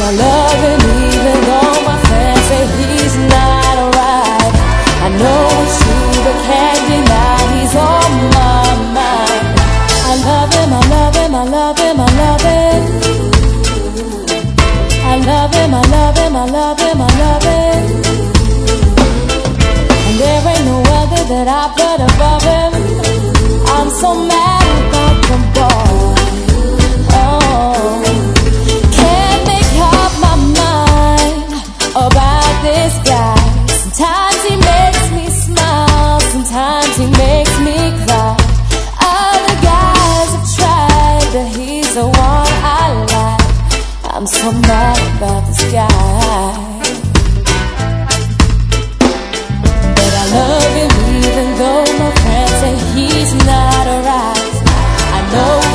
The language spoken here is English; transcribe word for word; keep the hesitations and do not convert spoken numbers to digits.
I love him even though my friends say he's not right. I know it's true but can't deny he's on my mind. I love him, I love him, I love him, I love him. I love him, I love him, I love him, I love him. And there ain't no other that I put above him. I'm so mad about the boy. Oh, can't make up my mind about this guy. Sometimes he makes me smile, sometimes he makes me cry. Other guys have tried, but he's the one I like. I'm so mad about this guy, but I love him even though my friends say he's not alright. I know